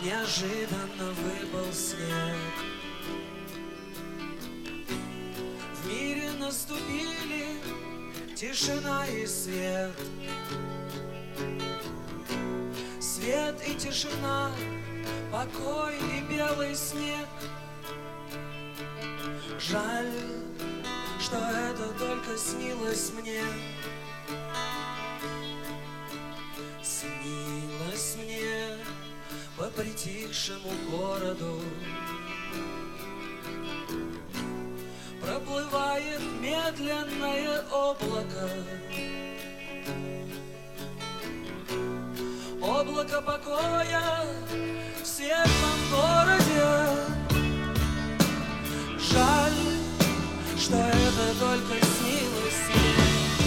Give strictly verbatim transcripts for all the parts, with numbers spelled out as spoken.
неожиданно выпал снег. В мире наступили тишина и свет. Свет и тишина, покой и белый снег. Жаль, что это только снилось мне. Снилось мне по притихшему городу. Проплывает медленное облако. Облако покоя в светлом городе. Жаль, что это только снилось мне.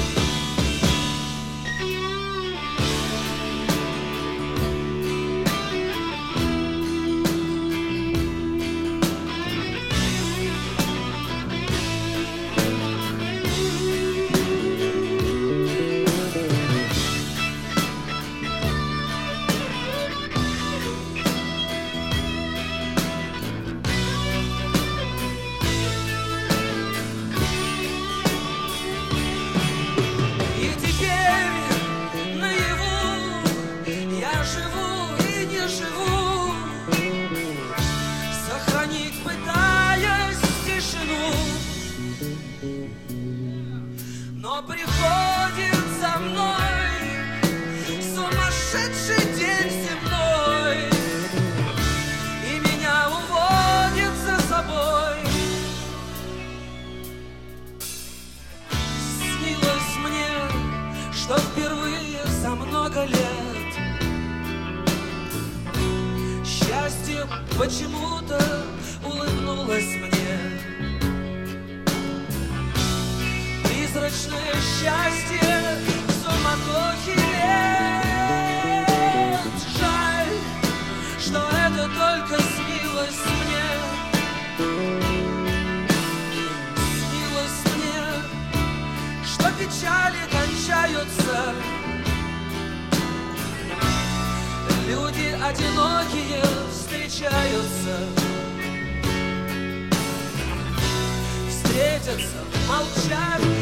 Но приходит за мной сумасшедший день земной, и меня уводит за собой. Снилось мне, что впервые за много лет счастье почему-то улыбнулось мне. Призрачное счастье в суматохе лет. Жаль, что это только снилось мне. Снилось мне, что печали кончаются. Люди одинокие встречаются. Встретятся, молчат.